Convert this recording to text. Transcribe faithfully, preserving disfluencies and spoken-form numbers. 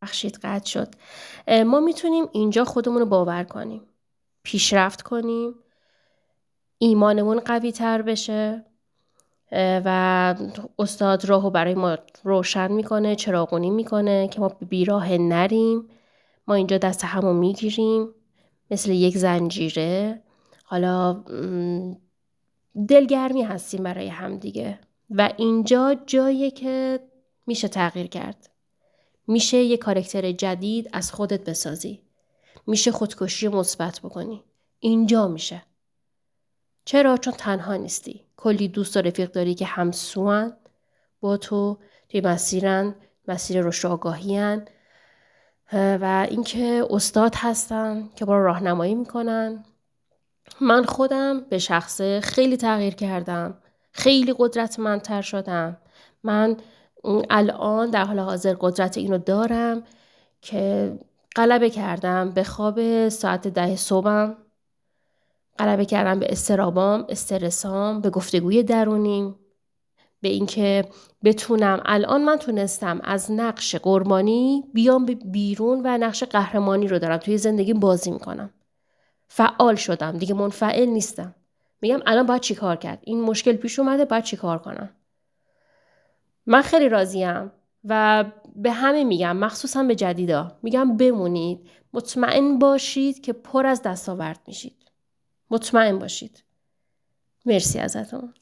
بخشید قطع شد. ما میتونیم اینجا خودمون رو باور کنیم، پیشرفت کنیم، ایمانمون قوی تر بشه و استاد راهو برای ما روشن میکنه، چراغونی میکنه که ما به بیراه نریم. ما اینجا دست همو میگیریم مثل یک زنجیره، حالا دلگرمی هستیم برای هم دیگه و اینجا جاییه که میشه تغییر کرد. میشه یه کاراکتر جدید از خودت بسازی. میشه خودکشی مثبت بکنی. اینجا میشه. چرا؟ چون تنها نیستی. کلی دوست و رفیق داری که همسوان با تو توی مسیرن، مسیر رشد و آگاهی‌ان و اینکه استاد هستن که با راهنمایی میکنن. من خودم به شخصه خیلی تغییر کردم. خیلی قدرتمندتر شدم. من الان در حال حاضر قدرت اینو دارم که غلبه کردم به خواب ساعت ده صبحم، غلبه کردم به اضطرابام، استرسام، به گفتگوی درونیم، به اینکه بتونم الان من تونستم از نقش قربانی بیام به بیرون و نقش قهرمانی رو دارم توی زندگیم بازی میکنم. فعال شدم، دیگه منفعل نیستم. میگم الان باید چی کار کرد؟ این مشکل پیش اومده، باید چی کار کنم؟ من خیلی راضیم و به همه میگم، مخصوصا به جدیدا میگم بمونید، مطمئن باشید که پر از دستاورد میشید. مطمئن باشید. مرسی ازتون.